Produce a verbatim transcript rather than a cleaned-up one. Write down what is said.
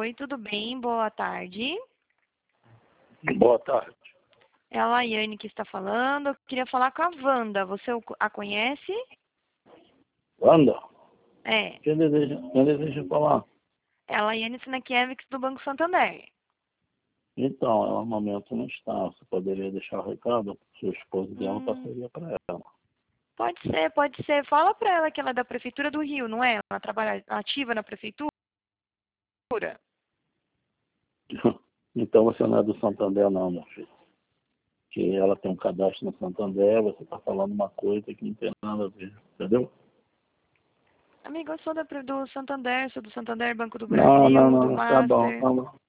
Oi, tudo bem? Boa tarde. Boa tarde. É a Laiane que está falando. Eu queria falar com a Wanda. Você a conhece? Wanda? É. Quem deseja, quem deseja falar? É a Laiane Sinakiewicz do Banco Santander. Então, ela no momento não está. Você poderia deixar o recado? Seu esposo dela Hum, passaria para ela. pode ser, pode ser. Fala para ela que ela é da Prefeitura do Rio, não é? Ela trabalha ativa na Prefeitura? Então você não é do Santander não, meu filho. Que ela tem um cadastro no Santander, você está falando uma coisa que não tem nada a ver, entendeu? Amigo, eu sou da, do Santander, sou do Santander Banco do Não, não, Brasil, não, do não, tá bom, Master. tá bom.